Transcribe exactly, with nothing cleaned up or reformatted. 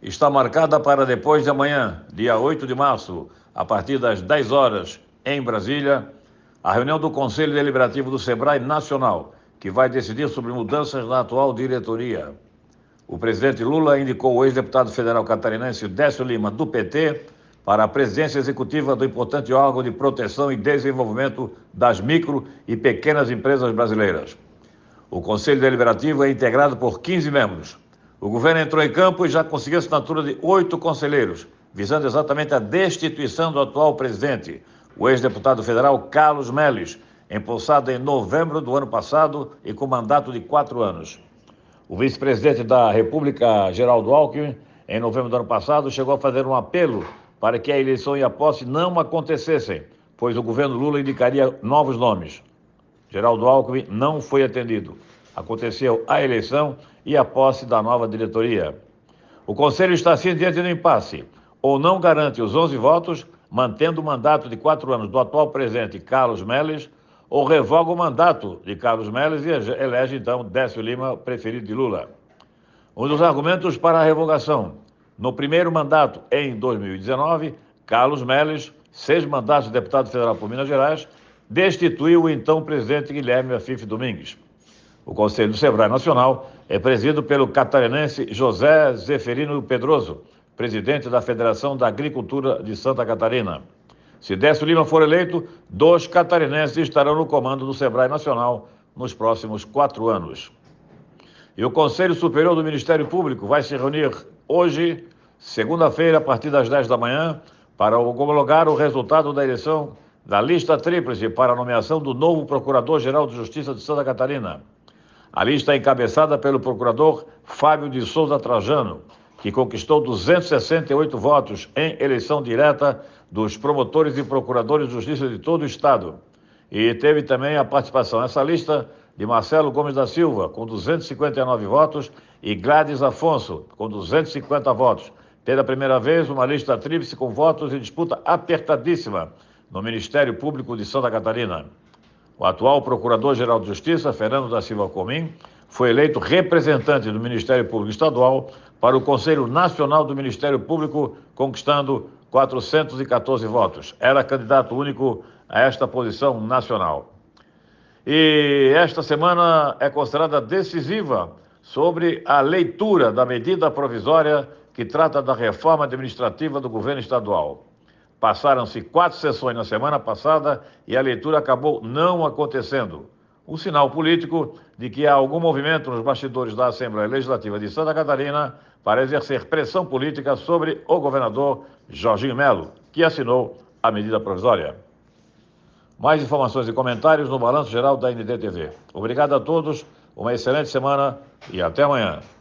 está marcada para depois de amanhã, dia oito de março, a partir das dez horas, em Brasília, a reunião do Conselho Deliberativo do SEBRAE Nacional, que vai decidir sobre mudanças na atual diretoria. O presidente Lula indicou o ex-deputado federal catarinense Décio Lima, do P T, para a presidência executiva do importante órgão de proteção e desenvolvimento das micro e pequenas empresas brasileiras. O Conselho Deliberativo é integrado por quinze membros. O governo entrou em campo e já conseguiu a assinatura de oito conselheiros, visando exatamente a destituição do atual presidente, o ex-deputado federal Carlos Melles, empossado em novembro do ano passado e com mandato de quatro anos. O vice-presidente da República, Geraldo Alckmin, em novembro do ano passado, chegou a fazer um apelo para que a eleição e a posse não acontecessem, pois o governo Lula indicaria novos nomes. Geraldo Alckmin não foi atendido. Aconteceu a eleição e a posse da nova diretoria. O Conselho está assim diante do impasse. Ou não garante os onze votos, mantendo o mandato de quatro anos do atual presidente Carlos Melles, ou revoga o mandato de Carlos Melles e elege, então, Décio Lima, preferido de Lula. Um dos argumentos para a revogação. No primeiro mandato, em dois mil e dezenove, Carlos Melles, seis mandatos de deputado federal por Minas Gerais, destituiu o então presidente Guilherme Afife Domingues. O Conselho do SEBRAE Nacional é presidido pelo catarinense José Zeferino Pedroso, presidente da Federação da Agricultura de Santa Catarina. Se Décio Lima for eleito, dois catarinenses estarão no comando do SEBRAE Nacional nos próximos quatro anos. E o Conselho Superior do Ministério Público vai se reunir hoje, segunda-feira, a partir das dez da manhã, para homologar o resultado da eleição da lista tríplice para a nomeação do novo Procurador-Geral de Justiça de Santa Catarina. A lista é encabeçada pelo procurador Fábio de Souza Trajano, que conquistou duzentos e sessenta e oito votos em eleição direta dos promotores e procuradores de justiça de todo o estado. E teve também a participação nessa lista de Marcelo Gomes da Silva, com duzentos e cinquenta e nove votos, e Gladys Afonso, com duzentos e cinquenta votos. Pela primeira vez, uma lista tríplice com votos em disputa apertadíssima no Ministério Público de Santa Catarina. O atual Procurador-Geral de Justiça, Fernando da Silva Comim, foi eleito representante do Ministério Público Estadual para o Conselho Nacional do Ministério Público, conquistando quatrocentos e quatorze votos. Era candidato único a esta posição nacional. E esta semana é considerada decisiva sobre a leitura da medida provisória que trata da reforma administrativa do governo estadual. Passaram-se quatro sessões na semana passada e a leitura acabou não acontecendo. Um sinal político de que há algum movimento nos bastidores da Assembleia Legislativa de Santa Catarina para exercer pressão política sobre o governador Jorginho Melo, que assinou a medida provisória. Mais informações e comentários no Balanço Geral da N D T V. Obrigado a todos, uma excelente semana e até amanhã.